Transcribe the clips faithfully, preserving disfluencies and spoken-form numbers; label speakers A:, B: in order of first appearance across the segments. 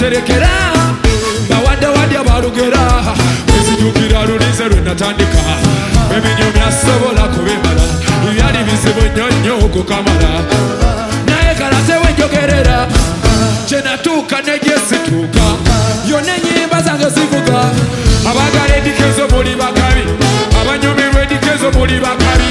A: terekera bawadde wadya balugera ezinyukira lulize lwe natandika ebinyumya sobola kubimala ebyali bizibu nnyo nnyo okukamala naye kalase wenjogerera kye natuuka negye-situuka yonna ennyimba zange zivuga abaagala edikezo muli bakabi abanyumirwa edikezo muli bakabi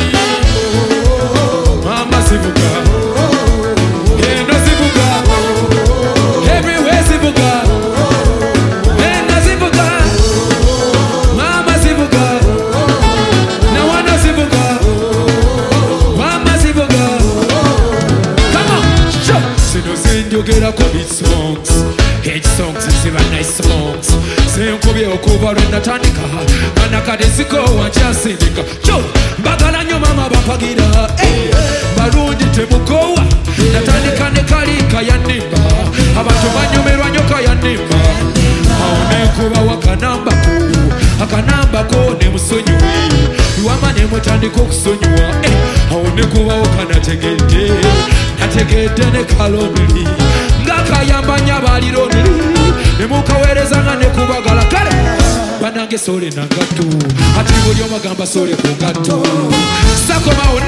A: mama zivuga eno zivuga everywhere zivuga ena zivuga mama zivuga nawana zivuga mama zivuga come on sure sino zinjogerako hit songs hit songs ziba nice songs senkubye okuva lwe natandika anakade zikowa nkyasindika sure mbagala nnyo mama bampagira balungi temukowa natandika ne kalika yanimba abantu banyumirwa nnyo kayanimba awo nenkubawo akanambako akanambako ne musonyiwe iwama ne mutandika okusonyiwa awo nekubawo kanategedde nategedde ne kalonuli ngakayamba nnyo abalironduli nemukaweerezanga nekubagala kale banange sole nangatto ati buli omagamba sole ku ngatto sakomawo